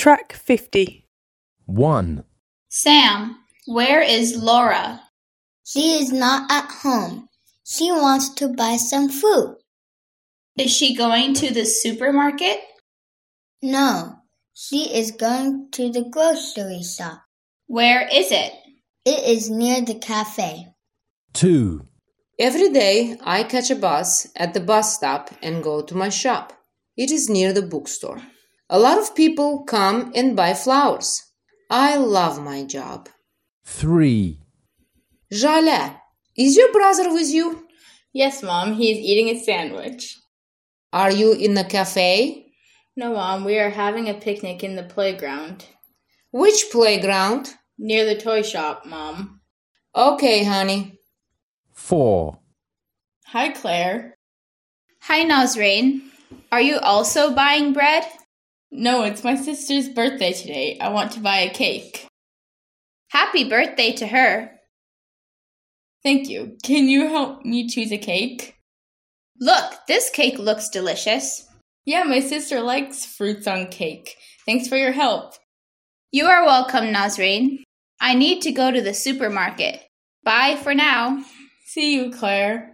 Track 50. 1. Sam, where is Laura? She is not at home. She wants to buy some food. Is she going to the supermarket? No, she is going to the grocery shop. Where is it? It is near the cafe. 2. Every day I catch a bus at the bus stop and go to my shop. It is near the bookstore. A lot of people come and buy flowers. I love my job. 3. Jale, is your brother with you? Yes, Mom, he is eating a sandwich. Are you in the cafe? No, Mom, we are having a picnic in the playground. Which playground? Near the toy shop, Mom. Okay, honey. 4. Hi, Claire. Hi, Nazrain. Are you also buying bread? No, it's my sister's birthday today. I want to buy a cake. Happy birthday to her. Thank you. Can you help me choose a cake? Look, this cake looks delicious. Yeah, my sister likes fruits on cake. Thanks for your help. You are welcome, Nazrain. I need to go to the supermarket. Bye for now. See you, Claire.